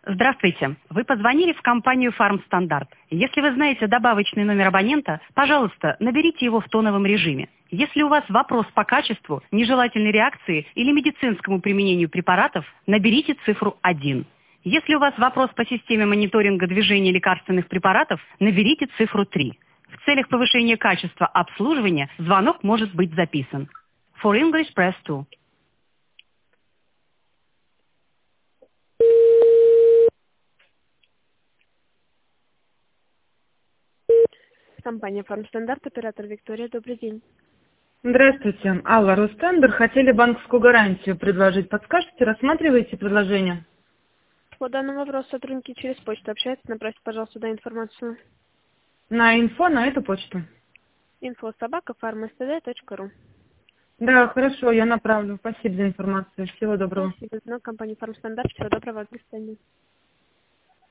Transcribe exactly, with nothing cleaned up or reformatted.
Здравствуйте. Вы позвонили в компанию «Фармстандарт». Если вы знаете добавочный номер абонента, пожалуйста, наберите его в тоновом режиме. Если у вас вопрос по качеству, нежелательной реакции или медицинскому применению препаратов, наберите цифру один. Если у вас вопрос по системе мониторинга движения лекарственных препаратов, наберите цифру три. В целях повышения качества обслуживания звонок может быть записан. For English, press two. Компания «Фармстандарт», оператор Виктория. Добрый день. Здравствуйте. Алла, Ростендер. Хотели банковскую гарантию предложить. Подскажете, рассматриваете предложение? По данному вопросу сотрудники через почту общаются. Направьте, пожалуйста, сюда информацию. На инфо, на эту почту. инфо собака фармстд точка ру. Да, хорошо, я направлю. Спасибо за информацию. Всего доброго. Спасибо. На компанию «Фармстандарт». Всего доброго. До свидания.